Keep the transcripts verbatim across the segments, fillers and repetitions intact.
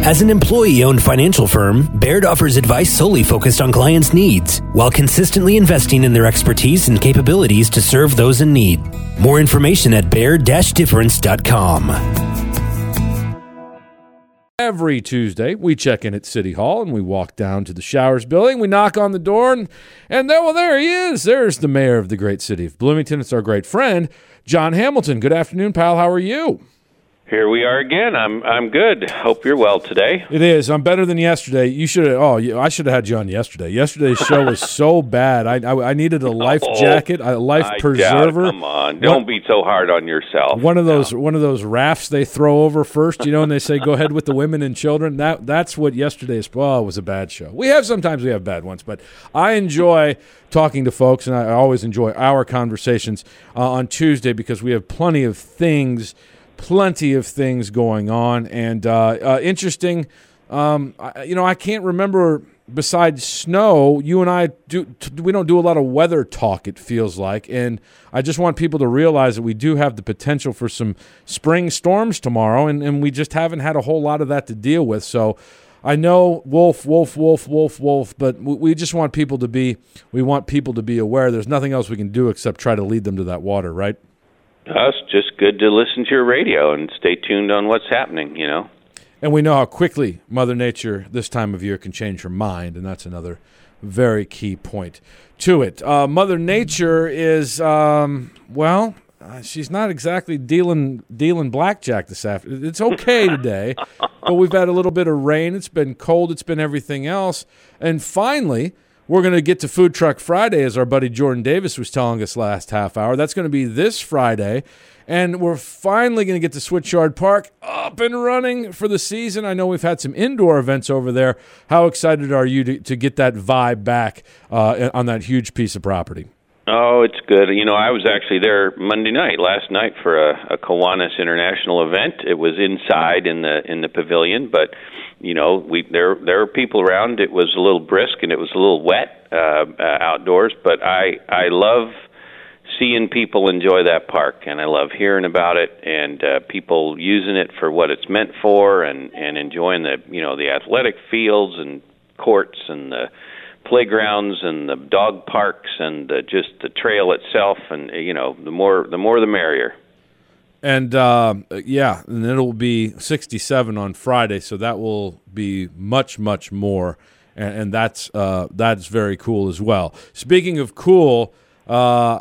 As an employee-owned financial firm, Baird offers advice solely focused on clients' needs, while consistently investing in their expertise and capabilities to serve those in need. More information at baird dash difference dot com. Every Tuesday, we check in at City Hall and we walk down to the Showers building. We knock on the door, and, and there, well, there he is. There's the mayor of the great city of Bloomington. It's our great friend, John Hamilton. Good afternoon, pal. How are you? Here we are again. I'm I'm good. Hope you're well today. It is. I'm better than yesterday. You should have. Oh, I should have had you on yesterday. Yesterday's show was so bad. I, I I needed a life oh, jacket, a life I preserver. Doubt it. Come on, don't what, be so hard on yourself. One of those no. one of those rafts they throw over first, you know, and they say go ahead with the women and children. That that's what yesterday's. Oh, it was a bad show. We have sometimes we have bad ones, but I enjoy talking to folks, and I always enjoy our conversations uh, on Tuesday because we have plenty of things. Plenty of things going on, and uh, uh, interesting. Um, I, you know, I can't remember. Besides snow, you and I do. T- we don't do a lot of weather talk. It feels like, and I just want people to realize that we do have the potential for some spring storms tomorrow, and, and we just haven't had a whole lot of that to deal with. So, I know wolf, wolf, wolf, wolf, wolf, but we, we just want people to be. We want people to be aware. There's nothing else we can do except try to lead them to that water, right? It's just good to listen to your radio and stay tuned on what's happening, you know. And we know how quickly Mother Nature this time of year can change her mind, and that's another very key point to it. Uh, Mother Nature is, um, well, uh, she's not exactly dealing dealing blackjack this afternoon. It's okay today, but we've had a little bit of rain. It's been cold. It's been everything else. And finally, we're going to get to Food Truck Friday, as our buddy Jordan Davis was telling us last half hour. That's going to be this Friday, and we're finally going to get to Switchyard Park up and running for the season. I know we've had some indoor events over there. How excited are you to, to get that vibe back uh, on that huge piece of property? Oh, it's good. You know, I was actually there Monday night, last night, for a, a Kiwanis International event. It was inside in the in the pavilion, but you know, we there there were people around. It was a little brisk and it was a little wet uh, uh, outdoors, but I I love seeing people enjoy that park, and I love hearing about it and uh, people using it for what it's meant for, and and enjoying the you know the athletic fields and courts and the playgrounds and the dog parks and the, just the trail itself, and you know the more the more the merrier. And uh, yeah, and it'll be sixty-seven on Friday, so that will be much much more, and, and that's uh, that's very cool as well. Speaking of cool, uh,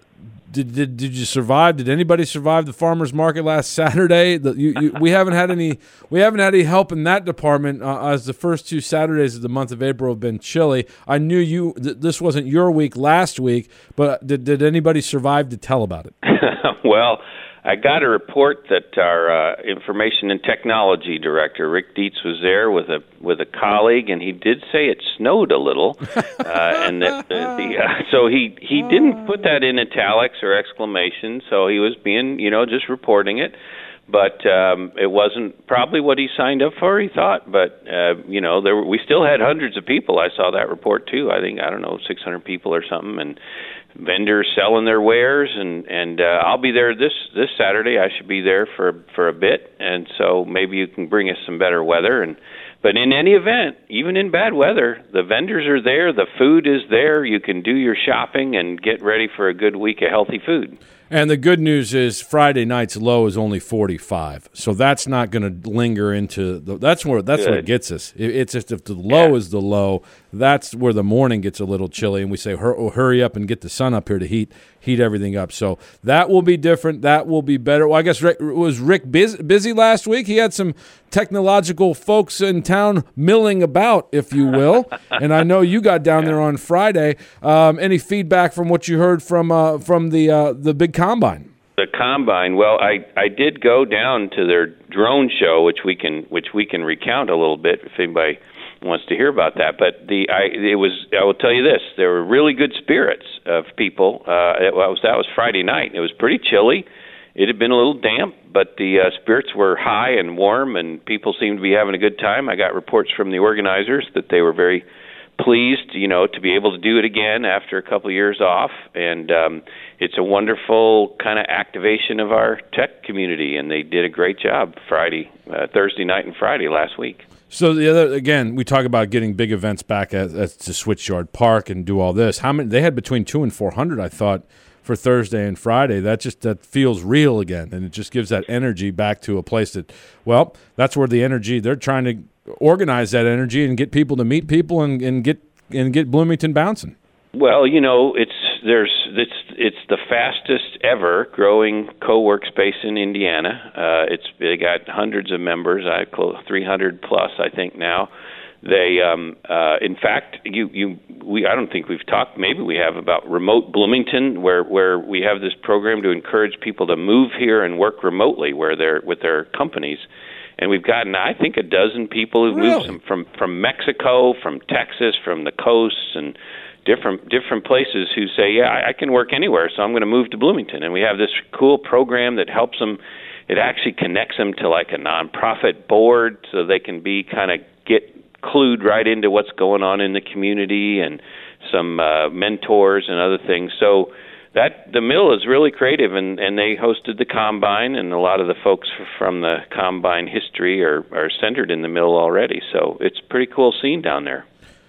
did, did did you survive? Did anybody survive the farmers market last Saturday? The, you, you, we haven't had any we haven't had any help in that department uh, as the first two Saturdays of the month of April have been chilly. I knew you th- this wasn't your week last week, but did did anybody survive to tell about it? Well, I got a report that our uh, information and technology director, Rick Dietz, was there with a with a colleague, and he did say it snowed a little, uh, and that uh, the uh, so he he didn't put that in italics or exclamation, so he was being you know just reporting it, but um, it wasn't probably what he signed up for. He thought, but uh, you know there were, we still had hundreds of people. I saw that report too. I think I don't know six hundred people or something, and vendors selling their wares, and and uh, I'll be there this this Saturday. I should be there for for a bit, and so maybe you can bring us some better weather. And but in any event, even in bad weather, the vendors are there, the food is there. You can do your shopping and get ready for a good week of healthy food. And the good news is Friday night's low is only forty-five, so that's not going to linger into the. That's where that's Good. what gets us. It, it's just if the low Yeah. is the low, that's where the morning gets a little chilly, and we say Hur- hurry up and get the sun up here to heat heat everything up. So that will be different. That will be better. Well, I guess Rick, was Rick busy, busy last week? He had some technological folks in town milling about, if you will. And I know you got down yeah. there on Friday. Um, any feedback from what you heard from uh, from the uh, the big combine? The combine. Well, I, I did go down to their drone show, which we can which we can recount a little bit if anybody wants to hear about that. But the I it was I will tell you this: there were really good spirits of people. Uh, it was that was Friday night. It was pretty chilly. It had been a little damp, but the uh, spirits were high and warm, and people seemed to be having a good time. I got reports from the organizers that they were very pleased, you know, to be able to do it again after a couple of years off, and um, it's a wonderful kind of activation of our tech community, and they did a great job Friday, uh, Thursday night and Friday last week. So the other, again, we talk about getting big events back at, at to Switchyard Park and do all this. How many? They had between two and four hundred, I thought, for Thursday and Friday. That just that feels real again, and it just gives that energy back to a place that, well, that's where the energy. They're trying to organize that energy and get people to meet people and, and get and get Bloomington bouncing. Well, you know, it's there's it's it's the fastest ever growing co-work space in Indiana. Uh, it's they got hundreds of members, I close three hundred plus, I think now. They, um, uh, in fact, you you we I don't think we've talked. Maybe we have about remote Bloomington, where where we have this program to encourage people to move here and work remotely, where they're with their companies. And we've gotten, I think, a dozen people who've really? moved from from Mexico, from Texas, from the coasts, and different different places who say, yeah, I, I can work anywhere, so I'm going to move to Bloomington. And we have this cool program that helps them. It actually connects them to like a nonprofit board, so they can be kind of get clued right into what's going on in the community, and some uh, mentors and other things. So that the mill is really creative, and, and they hosted the Combine, and a lot of the folks from the Combine history are, are centered in the mill already. So it's a pretty cool scene down there.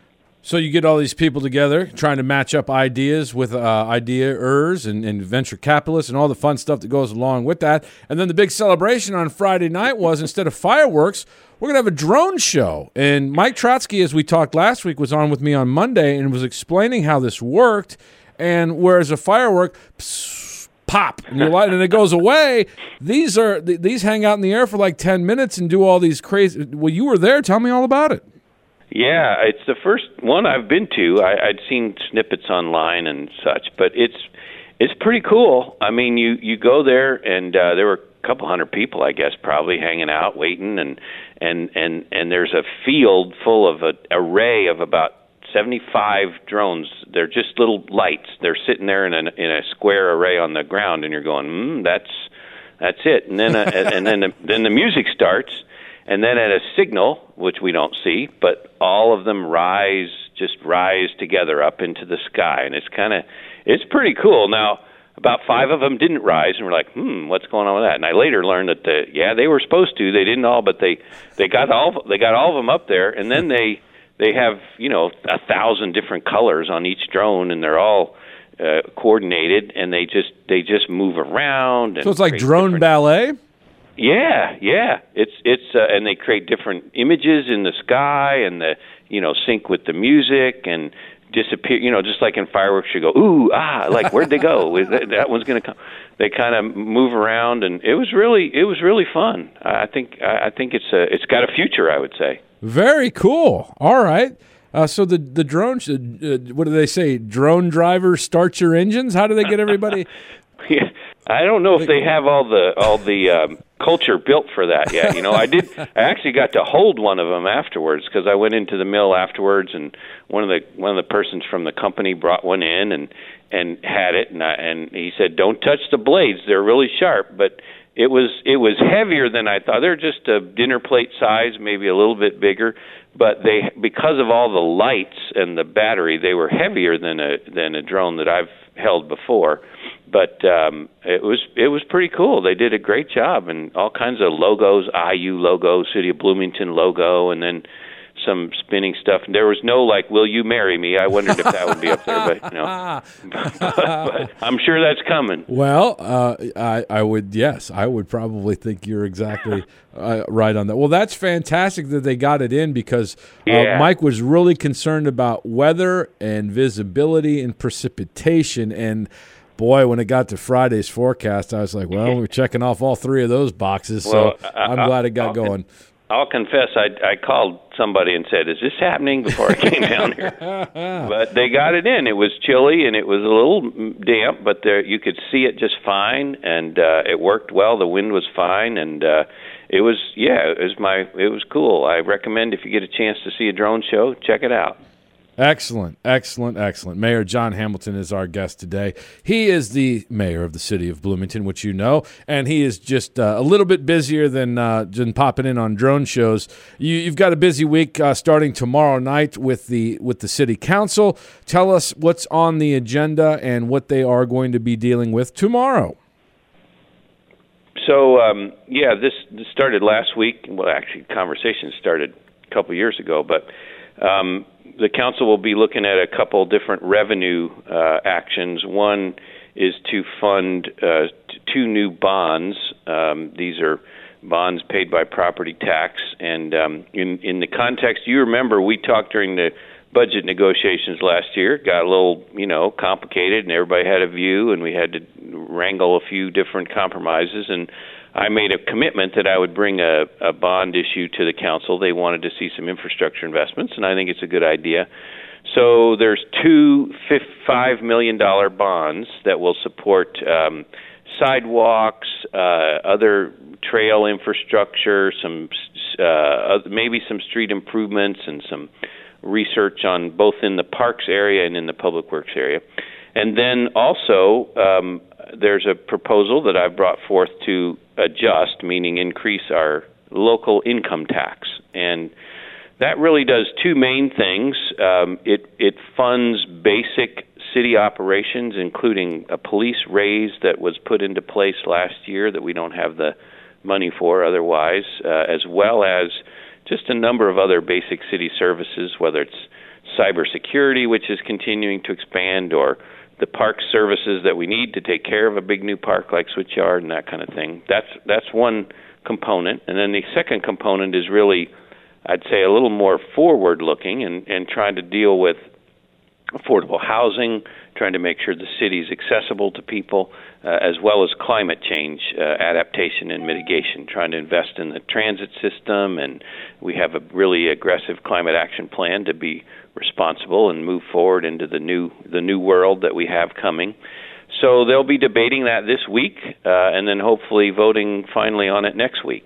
So you get all these people together trying to match up ideas with uh, ideaers and, and venture capitalists and all the fun stuff that goes along with that. And then the big celebration on Friday night was, instead of fireworks, we're going to have a drone show. And Mike Trotsky, as we talked last week, was on with me on Monday and was explaining how this worked. And whereas a firework, pss, pop, and, you light, and it goes away, these are these hang out in the air for like ten minutes and do all these crazy. Well, you were there. Tell me all about it. Yeah, it's the first one I've been to. I, I'd seen snippets online and such, but it's it's pretty cool. I mean, you, you go there, and uh, there were a couple hundred people, I guess, probably hanging out, waiting, and and, and, and there's a field full of an array of about seventy-five drones. They're just little lights. They're sitting there in a, in a square array on the ground, and you're going, mm, that's that's it. And then uh, and then the, then the music starts. And then at a signal, which we don't see, but all of them rise, just rise together up into the sky. And it's kind of, it's pretty cool. Now, about five of them didn't rise, and we're like, hmm, what's going on with that? And I later learned that, the, yeah, they were supposed to. They didn't all, but they, they got all they got all of them up there. And then they they have, you know, a thousand different colors on each drone, and they're all uh, coordinated, and they just they just move around. And so it's like drone ballet? Yeah, yeah. It's it's uh, and they create different images in the sky, and the you know sync with the music and disappear. You know, just like in fireworks, you go ooh ah, like where'd they go? that, that one's going to come. They kind of move around, and it was really it was really fun. I think I think it's a it's got a future, I would say. Very cool. All right. Uh, so the the drone, uh, what do they say? Drone drivers, start your engines. How do they get everybody? Yeah, I don't know if they have all the all the um, culture built for that yet. You know, I did. I actually got to hold one of them afterwards, because I went into the mill afterwards, and one of the one of the persons from the company brought one in and and had it, and I, and he said, "Don't touch the blades; they're really sharp." But it was it was heavier than I thought. They're just a dinner plate size, maybe a little bit bigger. But they, because of all the lights and the battery, they were heavier than a than a drone that I've held before. But um, it was it was pretty cool. They did a great job, and all kinds of logos, I U logo, City of Bloomington logo, and then some spinning stuff. And there was no like, "Will you marry me?" I wondered if that would be up there, but you know, but, but I'm sure that's coming. Well, uh, I I would yes, I would probably think you're exactly uh, right on that. Well, that's fantastic that they got it in, because uh, yeah. Mike was really concerned about weather and visibility and precipitation. And boy, when it got to Friday's forecast, I was like, well, we're checking off all three of those boxes. Well, so I, I'm I, glad it got I'll, going. I'll confess, I, I called somebody and said, "Is this happening?" before I came down here. But they got it in. It was chilly and it was a little damp, but there you could see it just fine, and uh, it worked well. The wind was fine, and uh, it was yeah, it was my it was cool. I recommend, if you get a chance to see a drone show, check it out. Excellent, excellent, excellent. Mayor John Hamilton is our guest today. He is the mayor of the city of Bloomington, which you know, and he is just uh, a little bit busier than, uh, than popping in on drone shows. You, you've got a busy week uh, starting tomorrow night with the with the city council. Tell us what's on the agenda and what they are going to be dealing with tomorrow. So, um, yeah, this, this started last week. Well, actually, conversation started a couple years ago, but um, the council will be looking at a couple different revenue uh, actions. One is to fund uh, t- two new bonds. Um, these are bonds paid by property tax. And um, in, in the context, you remember we talked during the budget negotiations last year. It got a little, you know, complicated, and everybody had a view, and we had to wrangle a few different compromises. And I made a commitment that I would bring a, a bond issue to the council. They wanted to see some infrastructure investments, and I think it's a good idea. So there's two five million dollars bonds that will support um, sidewalks, uh, other trail infrastructure, some uh, maybe some street improvements, and some research on both in the parks area and in the public works area. And then also um, there's a proposal that I've brought forth to adjust, meaning increase our local income tax. And that really does two main things. Um, it, it funds basic city operations, including a police raise that was put into place last year that we don't have the money for otherwise, uh, as well as just a number of other basic city services, whether it's cybersecurity, which is continuing to expand, or the park services that we need to take care of a big new park like Switchyard and that kind of thing. That's that's one component. And then the second component is really, I'd say, a little more forward-looking and, and trying to deal with affordable housing, trying to make sure the city is accessible to people, uh, as well as climate change uh, adaptation and mitigation, trying to invest in the transit system. And we have a really aggressive climate action plan to be responsible and move forward into the new the new world that we have coming. So they'll be debating that this week, uh, and then hopefully voting finally on it next week.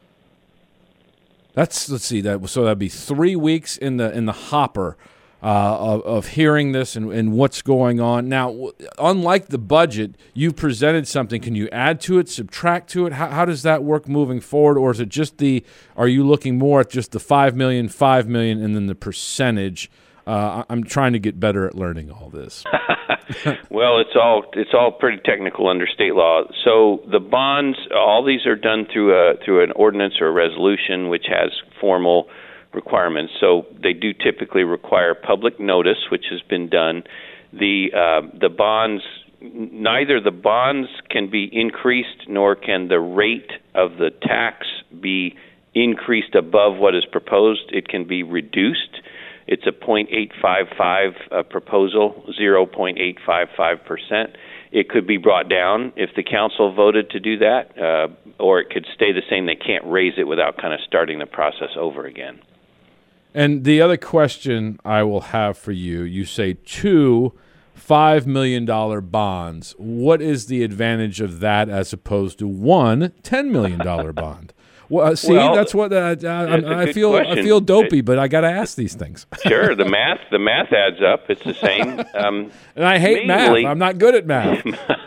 That's let's see that so that'd be three weeks in the in the hopper. Uh, of, of hearing this and, and what's going on. Now, w- unlike the budget, you've presented something. Can you add to it, subtract to it? How, how does that work moving forward? Or is it just the, are you looking more at just the five million dollars, five million dollars, and then the percentage? Uh, I'm trying to get better at learning all this. Well, it's all it's all pretty technical under state law. So the bonds, all these are done through a through an ordinance or a resolution, which has formal requirements. So they do typically require public notice, which has been done. The uh, the bonds, neither the bonds can be increased nor can the rate of the tax be increased above what is proposed. It can be reduced. It's a zero point eight five five uh, proposal, zero point eight five five percent. It could be brought down if the council voted to do that, uh, or it could stay the same. They can't raise it without kind of starting the process over again. And the other question I will have for you, you say two five million dollars bonds. What is the advantage of that as opposed to one ten million dollars bond? Well, see, well, that's what uh, I, I feel. Question. I feel dopey, it, but I got to ask these things. Sure, the math, the math adds up. It's the same. Um, and I hate mainly, math. I'm not good at math.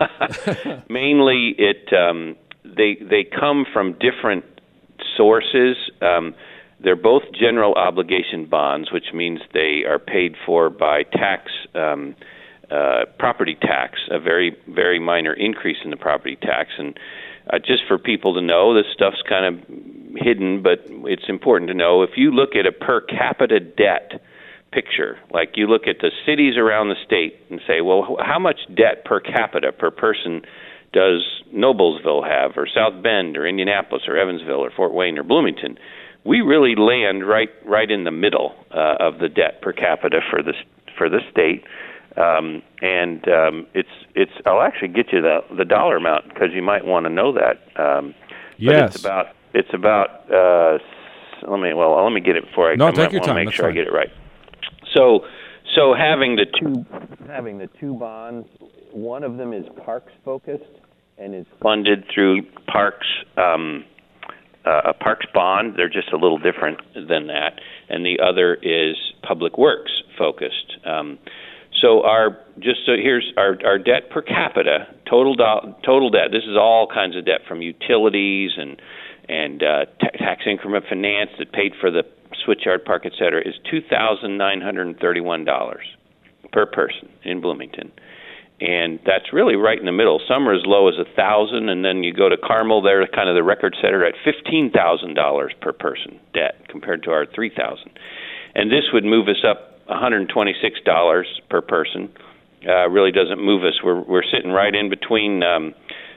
Mainly, it um, they they come from different sources. Um, They're both general obligation bonds, which means they are paid for by tax, um, uh, property tax, a very, very minor increase in the property tax. And uh, just for people to know, this stuff's kind of hidden, but it's important to know. If you look at a per capita debt picture, like you look at the cities around the state and say, well, how much debt per capita, per person, does Noblesville have, or South Bend, or Indianapolis, or Evansville, or Fort Wayne, or Bloomington? We really land right right in the middle uh, of the debt per capita for the for the state, um, and um, it's it's. I'll actually get you the the dollar amount because you might want to know that. Um, yes. But it's about it's about. Uh, let me well let me get it before I. No, I take your want time. to make That's sure fine. I get it right. So so having the two having the two bonds, one of them is parks focused and is funded through parks. Um, uh, a parks bond. They're just a little different than that. And the other is public works focused. Um, so our just so here's our our debt per capita, total do, total debt. This is all kinds of debt from utilities and and uh, t- tax increment finance that paid for the Switchyard Park, et cetera, is two thousand nine hundred thirty-one dollars per person in Bloomington. And that's really right in the middle. Some are as low as one thousand dollars, and then you go to Carmel, they're kind of the record setter at fifteen thousand dollars per person debt compared to our three thousand dollars. And this would move us up one hundred twenty-six dollars per person. Uh, really doesn't move us. We're we're sitting right in between um,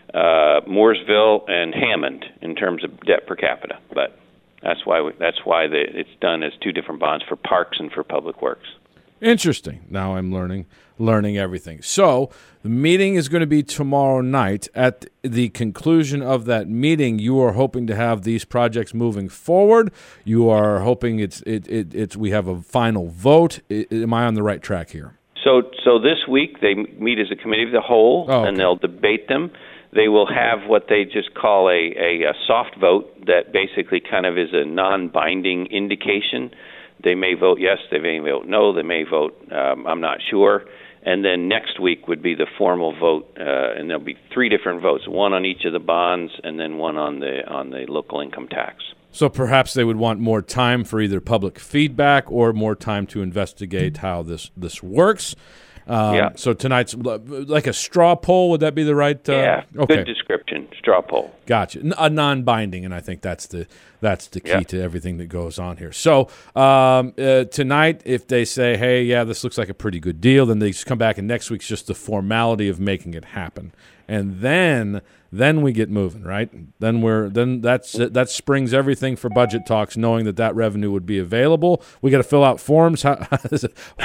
uh, Mooresville and Hammond in terms of debt per capita. But that's why we, that's why the, it's done as two different bonds for parks and for public works. Interesting. Now I'm learning learning everything. So the meeting is going to be tomorrow night. At the conclusion of that meeting, you are hoping to have these projects moving forward. You are hoping it's it, it it's we have a final vote. I, am I on the right track here? So so this week they meet as a committee of the whole, oh, okay. and they'll debate them. They will have what they just call a, a, a soft vote that basically kind of is a non-binding indication. They may vote yes, they may vote no, they may vote um, I'm not sure. And then next week would be the formal vote, uh, and there'll be three different votes, one on each of the bonds and then one on the on the local income tax. So perhaps they would want more time for either public feedback or more time to investigate how this, this works. Um, yeah. So tonight's like a straw poll. Would that be the right? Uh, yeah. Okay. Good description. Straw poll. Gotcha. A non-binding, and I think that's the that's the key yeah. to everything that goes on here. So um, uh, tonight, if they say, "Hey, yeah, this looks like a pretty good deal," then they just come back, and next week's just the formality of making it happen, and then then we get moving, right? Then we're then that's that springs everything for budget talks, knowing that that revenue would be available. We got to fill out forms. How, we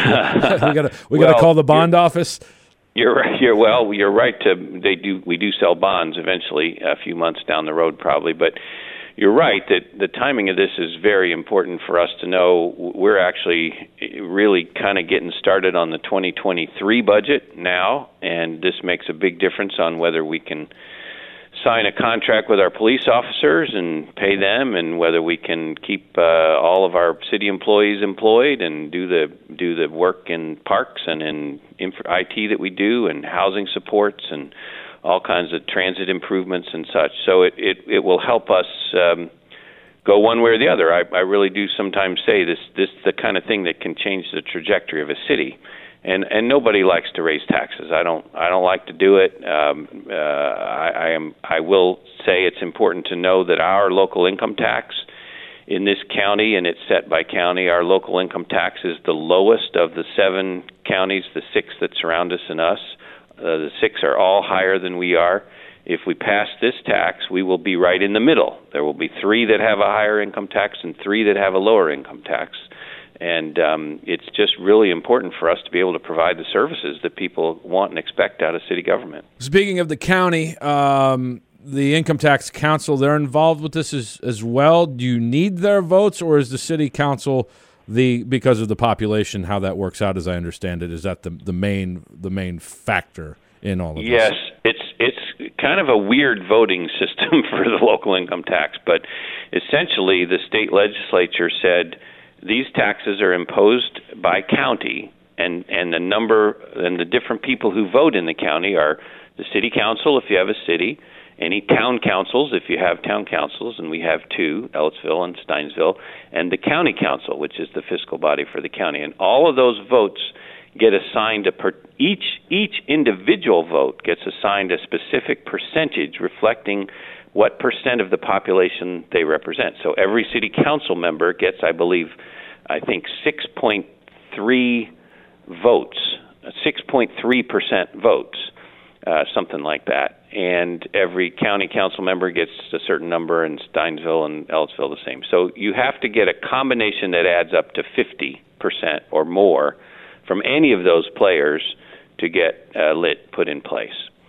got to we got to well, call the bond office. You're right. You're well. You're right. To they do. We do sell bonds eventually, a few months down the road, probably. But you're right that the timing of this is very important for us to know. We're actually really kind of getting started on the twenty twenty-three budget now, and this makes a big difference on whether we can sign a contract with our police officers and pay them, and whether we can keep uh, all of our city employees employed and do the do the work in parks and in infra- I T that we do, and housing supports and all kinds of transit improvements and such. So it it, it will help us um, go one way or the other. I, I really do sometimes say this this is the kind of thing that can change the trajectory of a city. And and nobody likes to raise taxes. I don't I don't like to do it. Um, uh, I, I am I will say it's important to know that our local income tax in this county, and it's set by county, our local income tax is the lowest of the seven counties, the six that surround us and us. Uh, the six are all higher than we are. If we pass this tax, we will be right in the middle. There will be three that have a higher income tax and three that have a lower income tax. And um, it's just really important for us to be able to provide the services that people want and expect out of city government. Speaking of the county, um, the Income Tax Council, they're involved with this as, as well. Do you need their votes, or is the city council, the because of the population, how that works out, as I understand it, is that the, the main the main factor in all of yes, this? Yes, it's it's kind of a weird voting system for the local income tax, but essentially the state legislature said these taxes are imposed by county, and, and the number and the different people who vote in the county are the city council, if you have a city, any town councils, if you have town councils, and we have two, Ellettsville and Steinsville, and the county council, which is the fiscal body for the county. And all of those votes get assigned a per, each each individual vote gets assigned a specific percentage reflecting what percent of the population they represent. So every city council member gets, I believe, I think six point three votes, six point three percent votes, uh, something like that. And every county council member gets a certain number, and Steinsville and Ellettsville the same. So you have to get a combination that adds up to fifty percent or more from any of those players to get uh, lit put in place.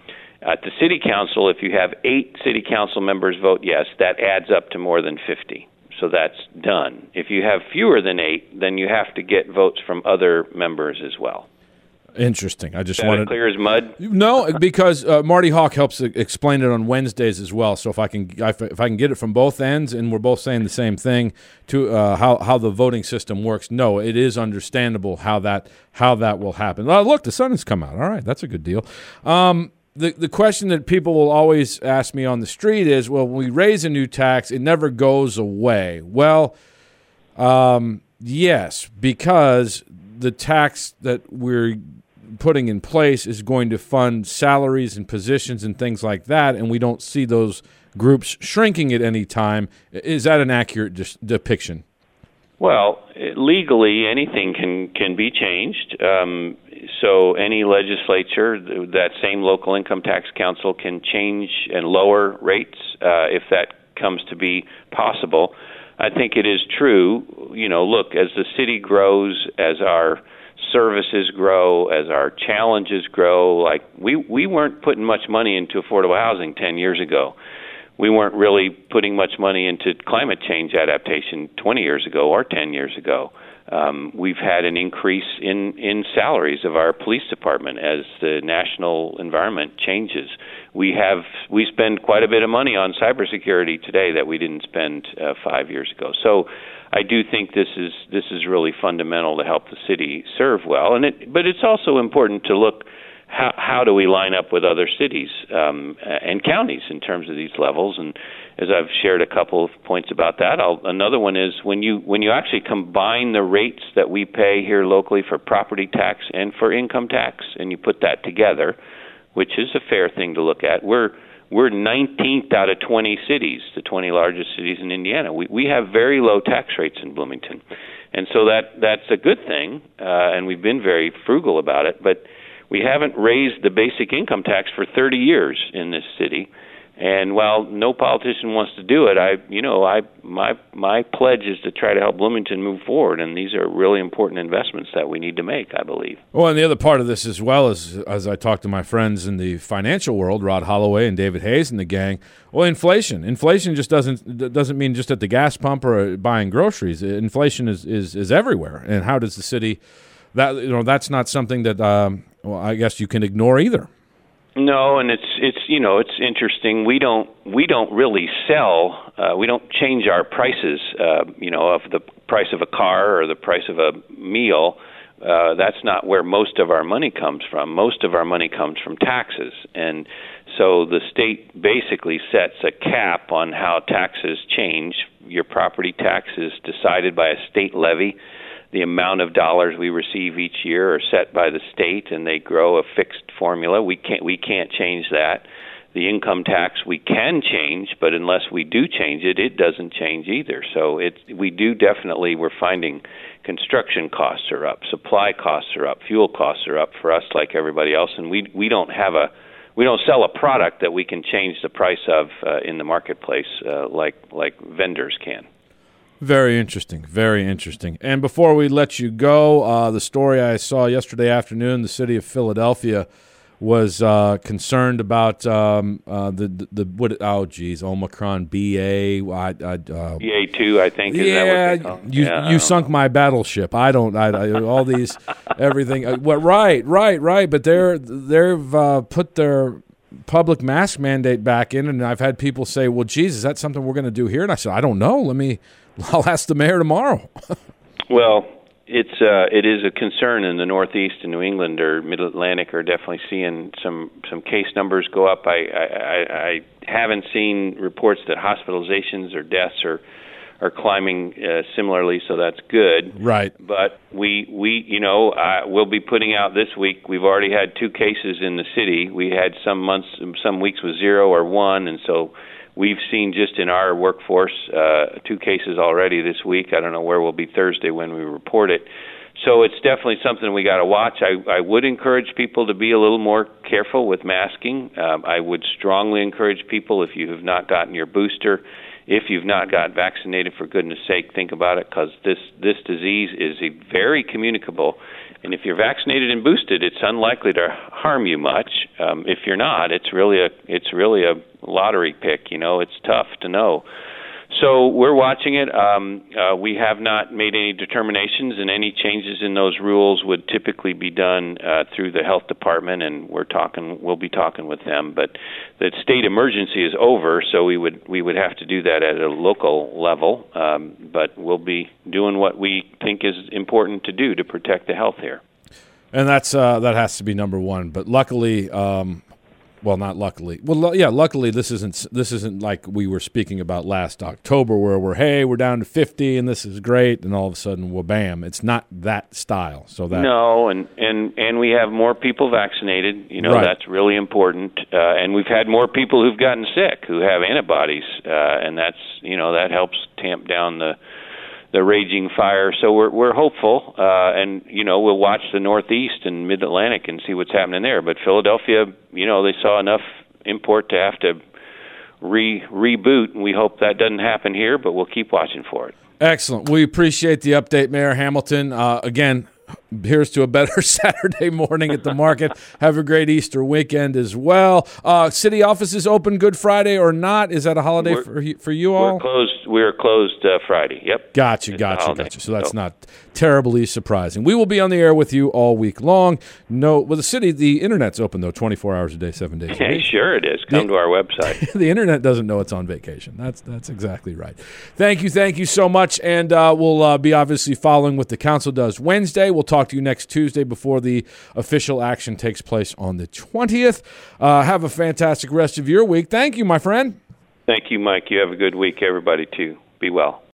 At the city council, if you have eight city council members vote yes, that adds up to more than fifty. So that's done. If you have fewer than eight, then you have to get votes from other members as well. Interesting. I just Is that wanted clear as mud. No, because uh, Marty Hawk helps explain it on Wednesdays as well. So if I can, if I can get it from both ends, and we're both saying the same thing to uh, how how the voting system works. No, it is understandable how that how that will happen. Oh, look, the sun has come out. All right, that's a good deal. Um, the the question that people will always ask me on the street is, well, when we raise a new tax, it never goes away. Well, um, yes, because the tax that we're putting in place is going to fund salaries and positions and things like that, and we don't see those groups shrinking at any time. Is that an accurate dis- depiction? Well, legally, anything can, can be changed. Um, so any legislature, that same local income tax council can change and lower rates uh, if that comes to be possible. I think it is true. You know, look, as the city grows, as our services grow, as our challenges grow, like we, we weren't putting much money into affordable housing ten years ago. We weren't really putting much money into climate change adaptation twenty years ago or ten years ago. Um, we've had an increase in, in salaries of our police department as the national environment changes. We have we spend quite a bit of money on cybersecurity today that we didn't spend uh, five years ago. So I do think this is this is really fundamental to help the city serve well. And it, but it's also important to look how how do we line up with other cities um, and counties in terms of these levels. And as I've shared a couple of points about that, I'll, another one is when you when you actually combine the rates that we pay here locally for property tax and for income tax, and you put that together, which is a fair thing to look at. We're we're nineteenth out of twenty cities, the twenty largest cities in Indiana. We we have very low tax rates in Bloomington, and so that that's a good thing. Uh, and we've been very frugal about it, but we haven't raised the basic income tax for thirty years in this city. And while no politician wants to do it, I, you know, I my my pledge is to try to help Bloomington move forward, and these are really important investments that we need to make, I believe. Well, and the other part of this as well is, as I talk to my friends in the financial world, Rod Holloway and David Hayes and the gang, well, inflation. Inflation just doesn't doesn't mean just at the gas pump or buying groceries. Inflation is is, is everywhere. And how does the city that you know that's not something that um, well, I guess you can ignore either. No, and it's it's you know it's interesting. We don't we don't really sell. Uh, we don't change our prices. Uh, you know, of the price of a car or the price of a meal. Uh, that's not where most of our money comes from. Most of our money comes from taxes, and so the state basically sets a cap on how taxes change. Your property tax is decided by a state levy. The amount of dollars we receive each year are set by the state, and they grow a fixed formula. We can't we can't change that. The income tax we can change, but unless we do change it, it doesn't change either. So it we do definitely we're finding construction costs are up, supply costs are up, fuel costs are up for us like everybody else, and we we don't have a we don't sell a product that we can change the price of uh, in the marketplace uh, like like vendors can. Very interesting, very interesting. And before we let you go, uh, the story I saw yesterday afternoon, the city of Philadelphia was uh, concerned about um, uh, the, the the what? Oh, geez, Omicron B A. I, I, uh, B A two, I think. Is yeah, that what they call it? you yeah, you sunk my battleship. I don't. I, I all these everything. Uh, well, right, right, right. But they're they've uh, put their public mask mandate back in, and I've had people say, "Well, geez, is that something we're going to do here?" And I said, "I don't know. Let me." I'll ask the mayor tomorrow. Well, it's uh, it is a concern in the Northeast and New England or Mid-Atlantic are definitely seeing some, some case numbers go up. I, I, I haven't seen reports that hospitalizations or deaths are are climbing uh, similarly, so that's good. Right. But we, we you know, uh, we'll be putting out this week. We've already had two cases in the city. We had some months, some weeks with zero or one, and so we've seen just in our workforce uh, two cases already this week. I don't know where we'll be Thursday when we report it. So it's definitely something we got to watch. I, I would encourage people to be a little more careful with masking. Um, I would strongly encourage people, if you have not gotten your booster, if you've not got vaccinated, for goodness sake, think about it, because this, this disease is a very communicable. And if you're vaccinated and boosted, it's unlikely to harm you much. Um, if you're not, it's really a it's really a lottery pick. You know, it's tough to know. So we're watching it. Um, uh, we have not made any determinations, and any changes in those rules would typically be done uh, through the health department, and we're talking. We'll be talking with them. But the state emergency is over, so we would we would have to do that at a local level. Um, but we'll be doing what we think is important to do to protect the health here. And that's uh, that has to be number one. But luckily. Um Well, not luckily. Well, yeah, luckily this isn't this isn't like we were speaking about last October, where we're hey, we're down to fifty and this is great, and all of a sudden, well, bam! It's not that style. So that no, and and and we have more people vaccinated. You know, right. That's really important. Uh, and we've had more people who've gotten sick who have antibodies, uh, and that's you know that helps tamp down the. the raging fire. So we're we're hopeful, uh, and you know we'll watch the Northeast and Mid Atlantic and see what's happening there. But Philadelphia, you know, they saw enough import to have to re reboot, and we hope that doesn't happen here. But we'll keep watching for it. Excellent. We appreciate the update, Mayor Hamilton. Uh, again. Here's to a better Saturday morning at the market. Have a great Easter weekend as well. Uh, city offices open Good Friday or not? Is that a holiday we're, for you, for you all? We're closed. We're closed uh, Friday. Yep. Gotcha, it's gotcha, gotcha. So that's oh. not terribly surprising. We will be on the air with you all week long. No, well, the city, the internet's open though, twenty-four hours a day, seven days a week. Sure it is. Come the, to our website. The internet doesn't know it's on vacation. That's that's exactly right. Thank you, thank you so much, and uh, we'll uh, be obviously following what the council does Wednesday. We'll talk to you next Tuesday before the official action takes place on the twentieth. Uh, have a fantastic rest of your week. Thank you, my friend. Thank you, Mike. You have a good week, everybody, too. Be well.